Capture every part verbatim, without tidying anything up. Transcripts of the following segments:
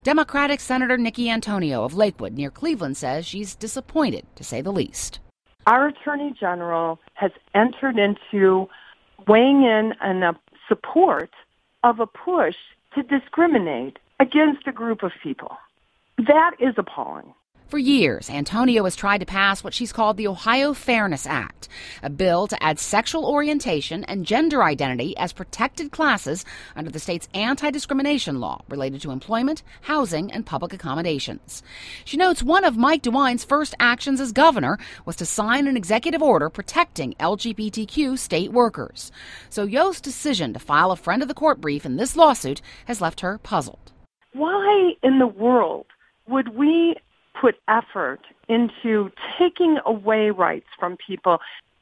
Democratic Senator Nikki Antonio of Lakewood near Cleveland says she's disappointed, to say the least. Our Attorney General has entered into weighing in on the support of a push to discriminate against a group of people. That is appalling. For years, Antonio has tried to pass what she's called the Ohio Fairness Act, a bill to add sexual orientation and gender identity as protected classes under the state's anti-discrimination law related to employment, housing, and public accommodations. She notes one of Mike DeWine's first actions as governor was to sign an executive order protecting L G B T Q state workers. So Yost's decision to file a friend of the court brief in this lawsuit has left her puzzled. Why in the world would we put effort into taking away rights from people,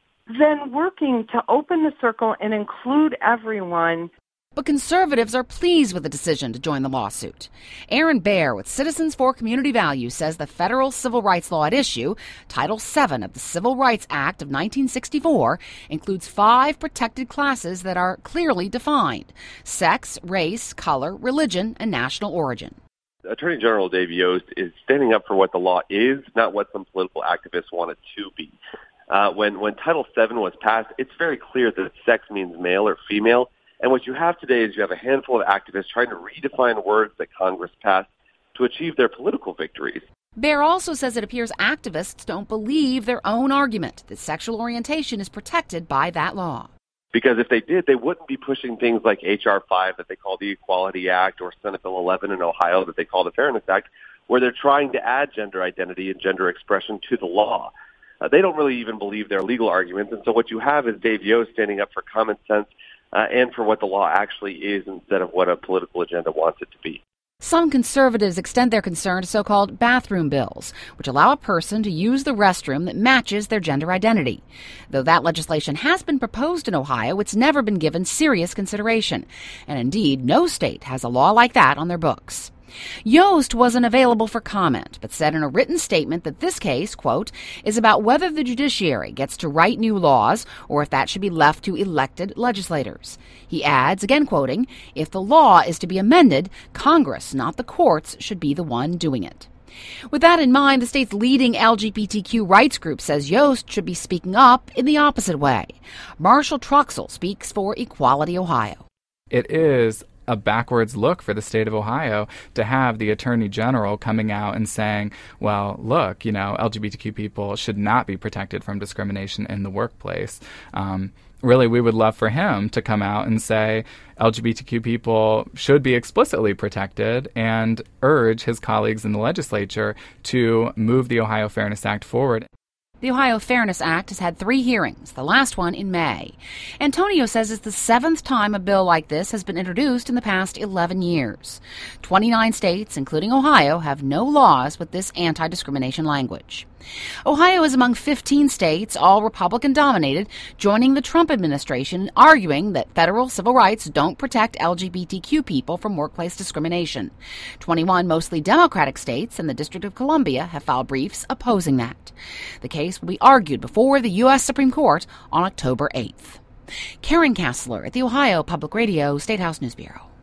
then working to open the circle and include everyone? But conservatives are pleased with the decision to join the lawsuit. Aaron Baer with Citizens for Community Values says the federal civil rights law at issue, Title seven of the Civil Rights Act of nineteen sixty-four, includes five protected classes that are clearly defined: sex, race, color, religion, and national origin. Attorney General Dave Yost is standing up for what the law is, not what some political activists want it to be. Uh, when, when Title seven was passed, it's very clear that sex means male or female. And what you have today is you have a handful of activists trying to redefine words that Congress passed to achieve their political victories. Baer also says it appears activists don't believe their own argument that sexual orientation is protected by that law. Because if they did, they wouldn't be pushing things like H R five that they call the Equality Act or Senate Bill eleven in Ohio that they call the Fairness Act, where they're trying to add gender identity and gender expression to the law. Uh, they don't really even believe their legal arguments. And so what you have is Dave Yost standing up for common sense uh, and for what the law actually is instead of what a political agenda wants it to be. Some conservatives extend their concern to so-called bathroom bills, which allow a person to use the restroom that matches their gender identity. Though that legislation has been proposed in Ohio, it's never been given serious consideration. And indeed, no state has a law like that on their books. Yost wasn't available for comment, but said in a written statement that this case, quote, is about whether the judiciary gets to write new laws or if that should be left to elected legislators. He adds, again quoting, if the law is to be amended, Congress, not the courts, should be the one doing it. With that in mind, the state's leading L G B T Q rights group says Yost should be speaking up in the opposite way. Marshall Truxell speaks for Equality Ohio. It is a backwards look for the state of Ohio to have the Attorney General coming out and saying, well, look, you know, L G B T Q people should not be protected from discrimination in the workplace. Um, really, we would love for him to come out and say L G B T Q people should be explicitly protected and urge his colleagues in the legislature to move the Ohio Fairness Act forward. The Ohio Fairness Act has had three hearings, the last one in May. Antonio says it's the seventh time a bill like this has been introduced in the past eleven years. twenty-nine states, including Ohio, have no laws with this anti-discrimination language. Ohio is among fifteen states, all Republican-dominated, joining the Trump administration, arguing that federal civil rights don't protect L G B T Q people from workplace discrimination. twenty-one mostly Democratic states and the District of Columbia have filed briefs opposing that. The case will be argued before the U S Supreme Court on October eighth. Karen Kassler at the Ohio Public Radio State House News Bureau.